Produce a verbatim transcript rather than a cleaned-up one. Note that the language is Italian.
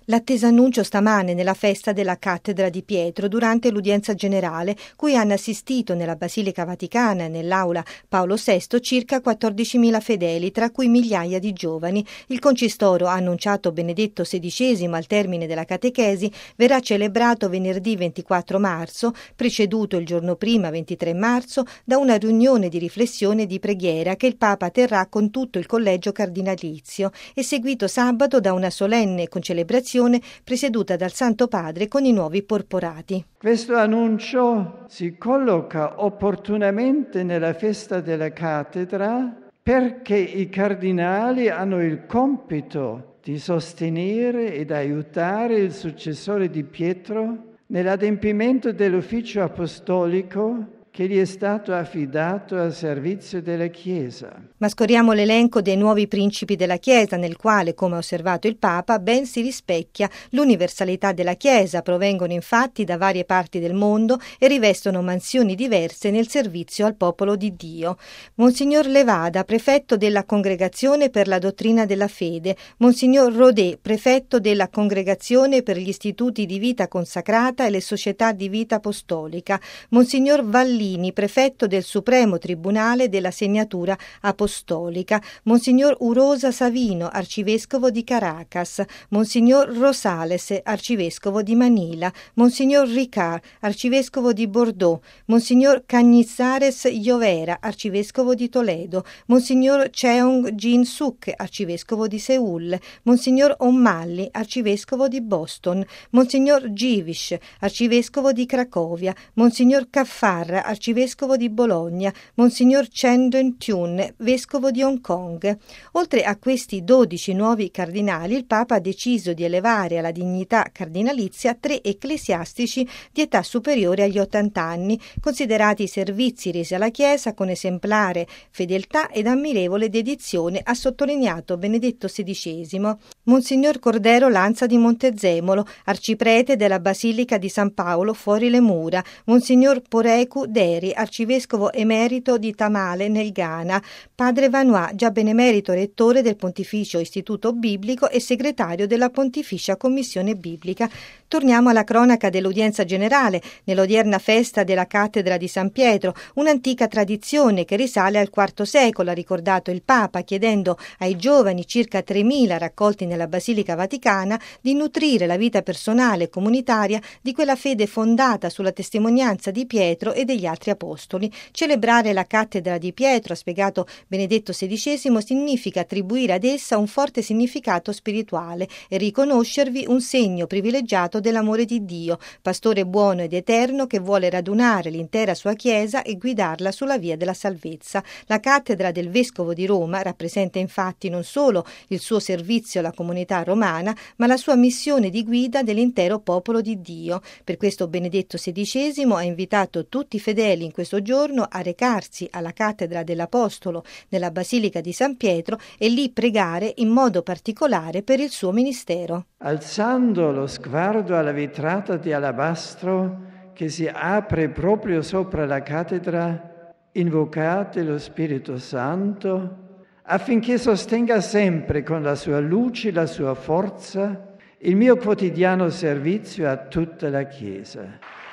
L'atteso annuncio stamane nella festa della cattedra di Pietro durante l'udienza generale, cui hanno assistito nella Basilica Vaticana e nell'aula Paolo sesto circa quattordicimila fedeli, tra cui migliaia di giovani. Il concistoro, ha annunciato Benedetto sedicesimo al termine della catechesi, verrà celebrato venerdì ventiquattro marzo, preceduto il giorno prima, ventitré marzo, da una riunione di riflessione e di preghiera che il Papa terrà con tutto il collegio cardinalizio e seguito sabato da una solenne concelebrazione presieduta dal Santo Padre con i nuovi porporati. Questo annuncio si colloca opportunamente nella festa della cattedra perché i cardinali hanno il compito di sostenere ed aiutare il successore di Pietro nell'adempimento dell'ufficio apostolico che gli è stato affidato al servizio della Chiesa. Ma scorriamo l'elenco dei nuovi principi della Chiesa, nel quale, come ha osservato il Papa, ben si rispecchia l'universalità della Chiesa. Provengono infatti da varie parti del mondo e rivestono mansioni diverse nel servizio al popolo di Dio. Monsignor Levada, prefetto della Congregazione per la Dottrina della Fede, Monsignor Rodet, prefetto della Congregazione per gli Istituti di Vita Consacrata e le Società di Vita Apostolica, Monsignor Vallini, prefetto del Supremo Tribunale della Segnatura Apostolica, Monsignor Urosa Savino, arcivescovo di Caracas, Monsignor Rosales, arcivescovo di Manila, Monsignor Ricard, arcivescovo di Bordeaux, Monsignor Cañizares Llovera, arcivescovo di Toledo, Monsignor Cheong Jin Suk, arcivescovo di Seul, Monsignor O'Malley, arcivescovo di Boston, Monsignor Givish, arcivescovo di Cracovia, Monsignor Caffarra, arcivescovo di Bologna, Monsignor Chen Duen-Tun, vescovo di Hong Kong. Oltre a questi dodici nuovi cardinali, il Papa ha deciso di elevare alla dignità cardinalizia tre ecclesiastici di età superiore agli ottanta anni, considerati i servizi resi alla Chiesa con esemplare fedeltà ed ammirevole dedizione, ha sottolineato Benedetto sedicesimo. Monsignor Cordero Lanza di Montezemolo, arciprete della Basilica di San Paolo fuori le mura, Monsignor Poreku Deri, arcivescovo emerito di Tamale nel Ghana, padre Vanois, già benemerito rettore del Pontificio Istituto Biblico e segretario della Pontificia Commissione Biblica. Torniamo alla cronaca dell'udienza generale, nell'odierna festa della cattedra di San Pietro, un'antica tradizione che risale al quarto secolo, ha ricordato il Papa, chiedendo ai giovani, circa tremila raccolti nella Basilica Vaticana, di nutrire la vita personale e comunitaria di quella fede fondata sulla testimonianza di Pietro e degli altri apostoli. Celebrare la cattedra di Pietro, ha spiegato Benedetto sedicesimo, significa attribuire ad essa un forte significato spirituale e riconoscervi un segno privilegiato dell'amore di Dio, pastore buono ed eterno che vuole radunare l'intera sua Chiesa e guidarla sulla via della salvezza. La cattedra del Vescovo di Roma rappresenta infatti non solo il suo servizio alla comunità romana, ma la sua missione di guida dell'intero popolo di Dio. Per questo Benedetto sedicesimo ha invitato tutti i fedeli in questo giorno a recarsi alla cattedra dell'Apostolo nella Basilica di San Pietro e lì pregare in modo particolare per il suo ministero. Alzando lo sguardo alla vetrata di alabastro che si apre proprio sopra la cattedra, invocate lo Spirito Santo affinché sostenga sempre con la sua luce, la sua forza, il mio quotidiano servizio a tutta la Chiesa.